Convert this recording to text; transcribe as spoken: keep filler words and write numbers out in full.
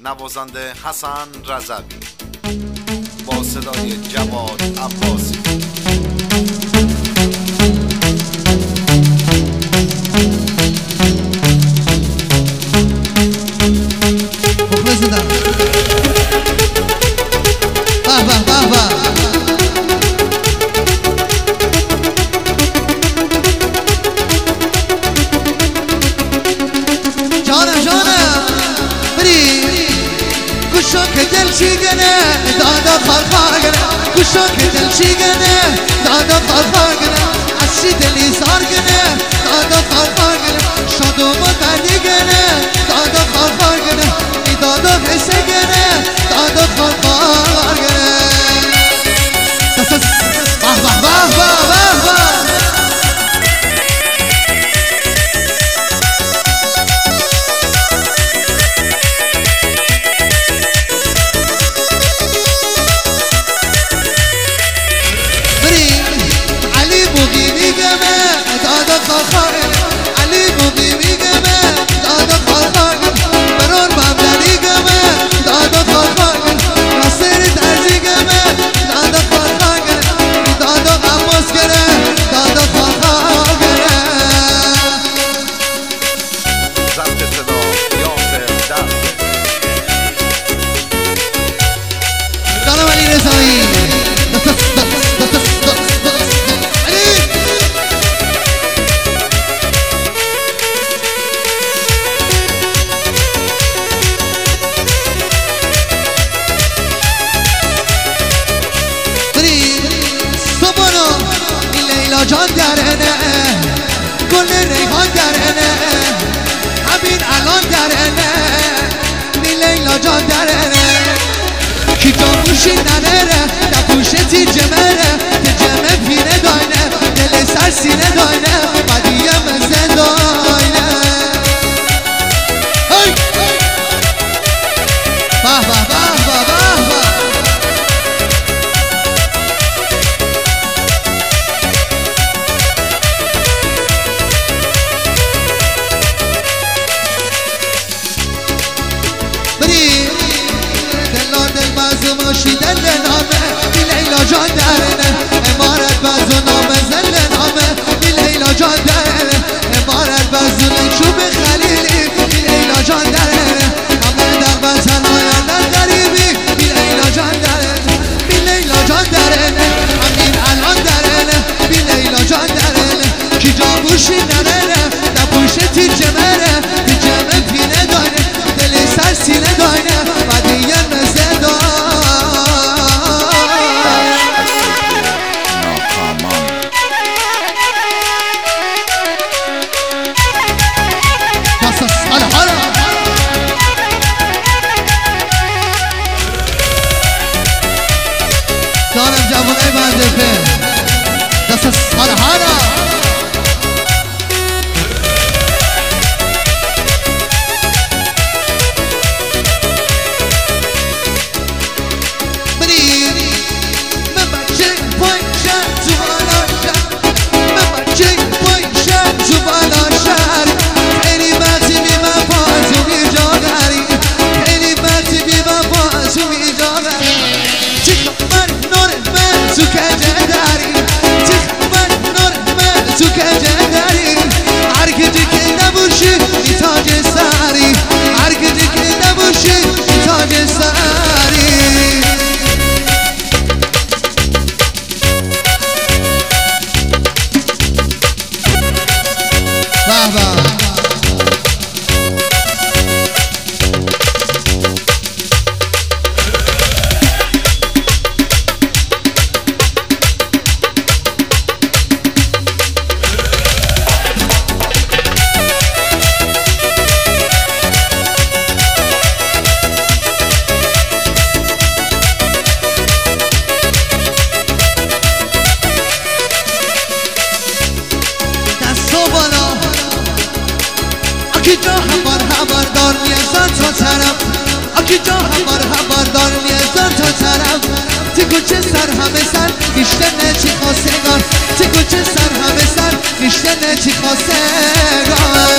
نوازنده حسن رضوی با صدای جواد عباسی. که دل چیگنه دادا خالخاگنه گوشو که دل چیگنه دادا خالخاگنه اسی دلی زارگنه دادا خالخاگنه شادو مدنیگنه دادا خالخاگنه ای دادا حسگنه دادا خالخاگنه دستس باه باه باه باه باه باه علی بودی میگمه دادا خالخاگن برون ممدنی گمه دادا خالخاگن ناصر درجی گمه دادا خالخاگن دادا عباس گره دادا خالخاگن ضبط صدا یاسر درد جانم علی رضایی جان درنه گل ریحان درنه همین الان درنه می لیلا جان درنه کی جاموشی ننره نپوشتی جمره که جمه پینه داینه دل سر سینه داینه بدیه مزه داینه به به به به به به ماشی دل نامه بی لیلا جان درنه امارت بزو نامه زل نامه بی لیلا جان درنه امارت بزو چوب خلیلی بی لیلا جان درنه همه در وطن آیندن دریبی بی لیلا جان درنه بی لیلا جان درنه همین الان درنه بی لیلا جان درنه کی جاموشی ننه نپوشتی جمره بی جمه پینه داینه دل سر سینه داینه بدیه مزه داینه دارم جوانه بنده به دست سالهانا منی من بچه پایشم تو بالا شد من بچه پایشم تو بالا شد خیلی وقتی بی من پازو بی جاگری خیلی وقتی بی من پازو بی جاگری تو کجه داری تخمن نور من تو کجه داری هر کجی که نباشی ای تاج سری هر کجی که نباشی ای تاج سری بابا اکی جا همار همار دار میزان تا طرف اکی جا همار همار دار میزان تا طرف تی کوچه سر همه سر نیشته نچی خواستگار تی کوچه سر همه سر نیشته نچی خواستگار